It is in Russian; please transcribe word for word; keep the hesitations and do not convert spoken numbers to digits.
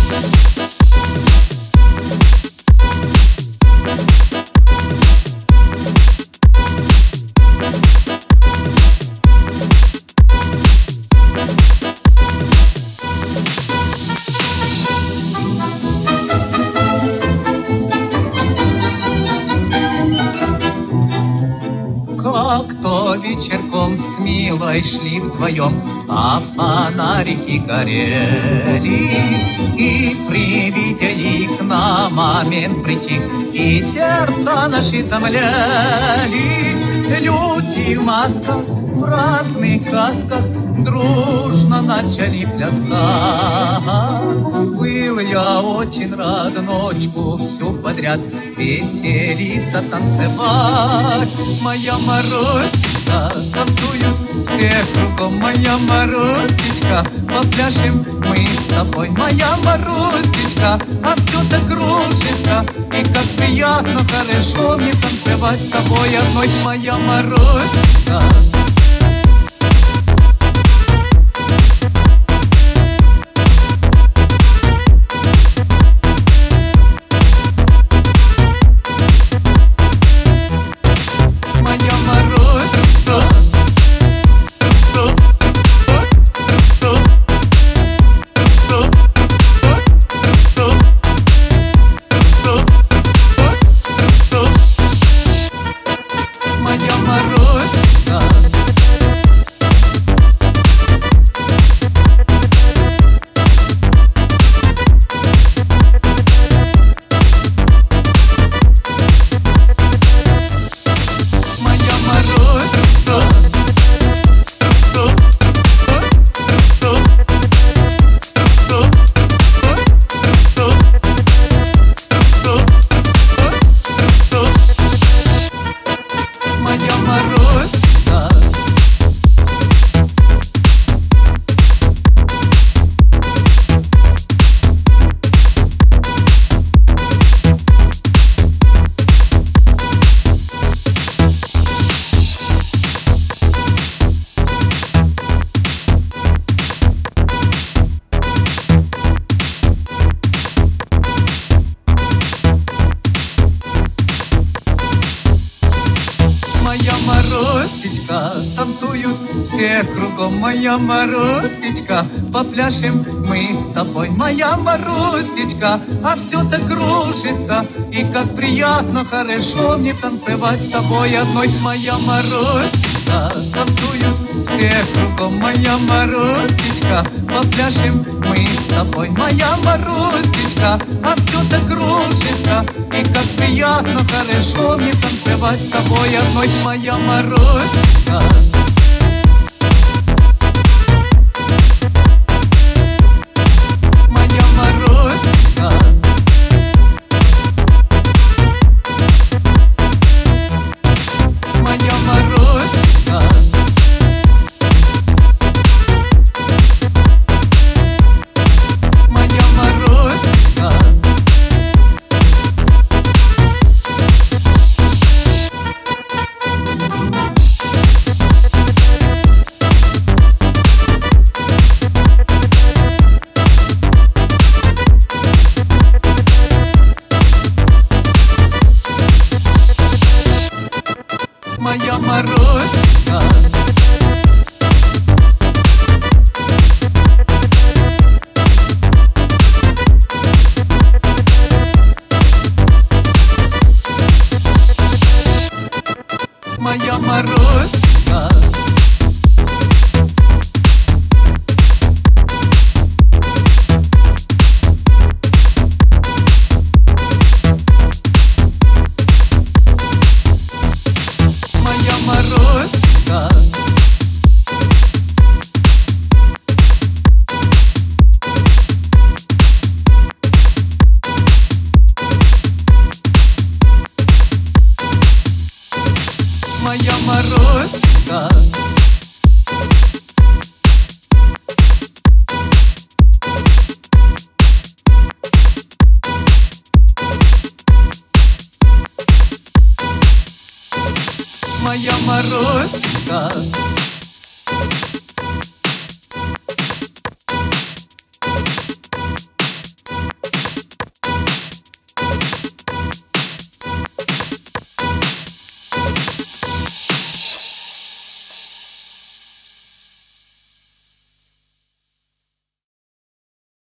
Как-то вечерком с Милой шли вдвоем, а фонарики горели. И при виде их на момент притих, и сердца наши замляли. Люди в масках, в разных касках дружно начали плясать. Был я очень рад ночку всю подряд веселиться, танцевать. Моя Марусечка, танцуют все кругом. Моя Марусечка, попляшем мы с тобой. Моя Марусечка, а все так кружится, и как приятно, хорошо мне танцевать с тобой одной. Моя Марусечка. Марусечка, танцуют все кругом. Моя Марусечка, попляшем мы с тобой. Моя Марусечка, а все так кружится, и как приятно, хорошо мне танцевать с тобой одной. Моя Марусечка, танцуют все кругом. Моя Марусечка, попляшем мы с тобой. Моя Марусечка, а все так кружится, и как приятно, хорошо мне танцевать с тобой одной. Моя Марусечка. Моя Марусечка. Моя Марусечка. Моя Марусечка. Моя Марусечка. Моя Марусечка. Моя Марусечка. Моя Марусечка. Моя Марусечка.